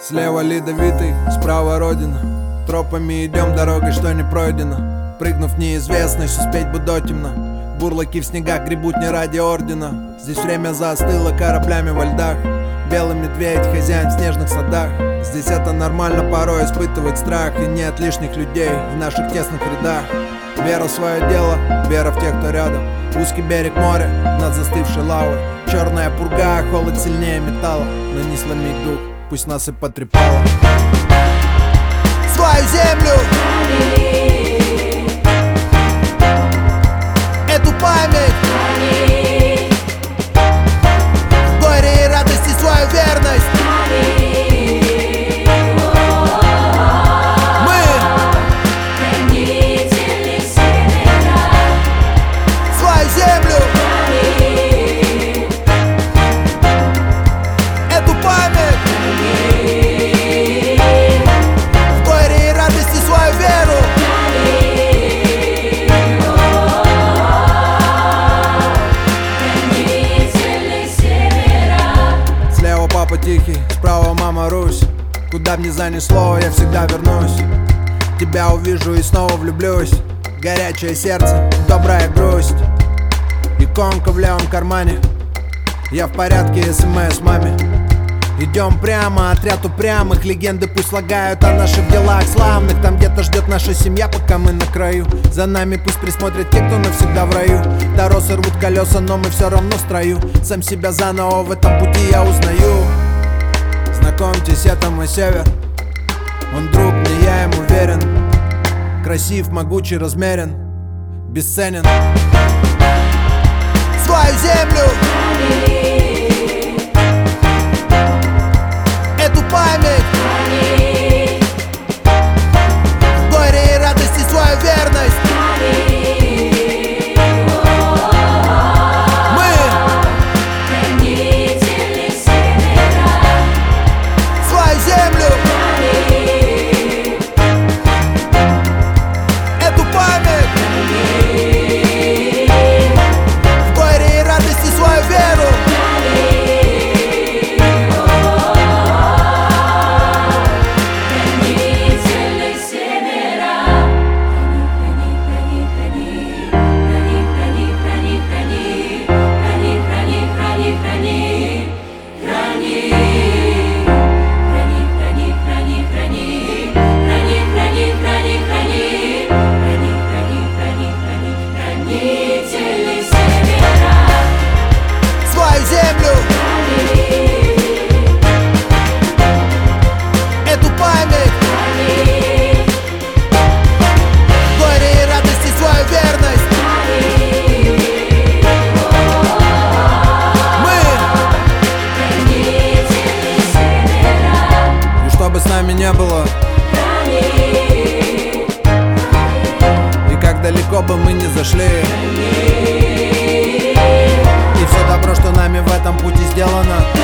Слева ледовитый, справа родина. Тропами идем дорогой, что не пройдено. Прыгнув в неизвестность, успеть бы до темно. Бурлаки в снегах гребут не ради ордена. Здесь время застыло кораблями во льдах. Белый медведь, хозяин в снежных садах. Здесь это нормально порой испытывать страх. И нет лишних людей в наших тесных рядах. Вера в свое дело, вера в тех, кто рядом. Узкий берег моря над застывшей лавой. Черная пурга, холод сильнее металла. Но не сломить дух, пусть нас и потрепало. Свою землю, эту память, горе и радости свою верность. Мы хранители севера. Свою землю, эту память, в горе и радости свою веру. Слева папа тихий, справа мама Русь. Куда б ни занесло, я всегда вернусь. Тебя увижу и снова влюблюсь. Горячее сердце, добрая грусть. Иконка в левом кармане. Я в порядке, СМС маме. Идем прямо, отряд упрямых. Легенды пусть слагают о наших делах славных. Там где-то ждет наша семья, пока мы на краю. За нами пусть присмотрят те, кто навсегда в раю. Торосы рвут колеса, но мы все равно в строю. Сам себя заново в этом пути я узнаю. Знакомьтесь, это мой север. Он друг мне, я ему верен. Красив, могучий, размерен, бесценен. Свою землю, эту память, горе и радости свою верность. Мы хранители севера. Свою землю, эту память, в горе и радости свою веру. Свою землю, эту память, горе и радости свою верность. Мы хранители севера. И что бы с нами не было, и как далеко бы мы не зашли, и все добро, что нами в этом пути сделано,